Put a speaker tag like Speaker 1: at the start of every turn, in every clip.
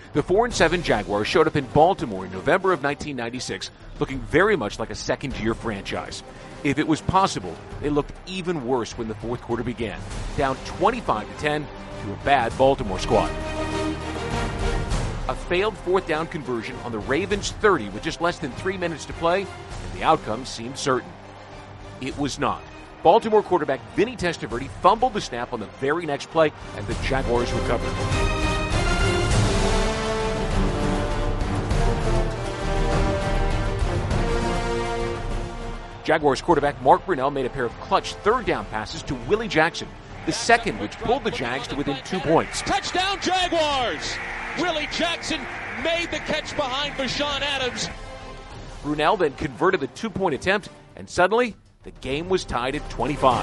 Speaker 1: The 4-7 Jaguars showed up in Baltimore in November of 1996, looking very much like a second-year franchise. If it was possible, they looked even worse when the fourth quarter began, down 25-10 to a bad Baltimore squad. A failed fourth down conversion on the Ravens' 30 with just less than 3 minutes to play, and the outcome seemed certain. It was not. Baltimore quarterback Vinny Testaverde fumbled the snap on the very next play, and the Jaguars recovered. Jaguars quarterback Mark Brunell made a pair of clutch third down passes to Willie Jackson, the second which pulled the Jags to within 2 points.
Speaker 2: Touchdown Jaguars! Willie Jackson made the catch behind Bashan Adams.
Speaker 1: Brunell then converted the 2-point attempt, and suddenly the game was tied at 25.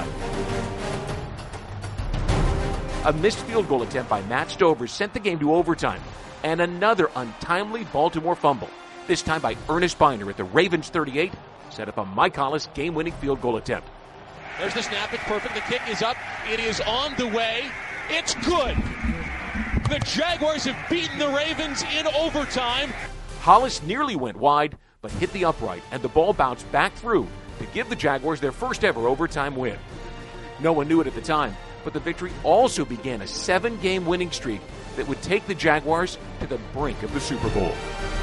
Speaker 1: A missed field goal attempt by Matt Stover sent the game to overtime, and another untimely Baltimore fumble, this time by Ernest Biner at the Ravens' 38, set up a Mike Hollis game-winning field goal attempt.
Speaker 2: There's the snap. It's perfect. The kick is up. It is on the way. It's good. The Jaguars have beaten the Ravens in overtime.
Speaker 1: Hollis nearly went wide, but hit the upright, and the ball bounced back through to give the Jaguars their first ever overtime win. No one knew it at the time, but the victory also began a 7-game winning streak that would take the Jaguars to the brink of the Super Bowl.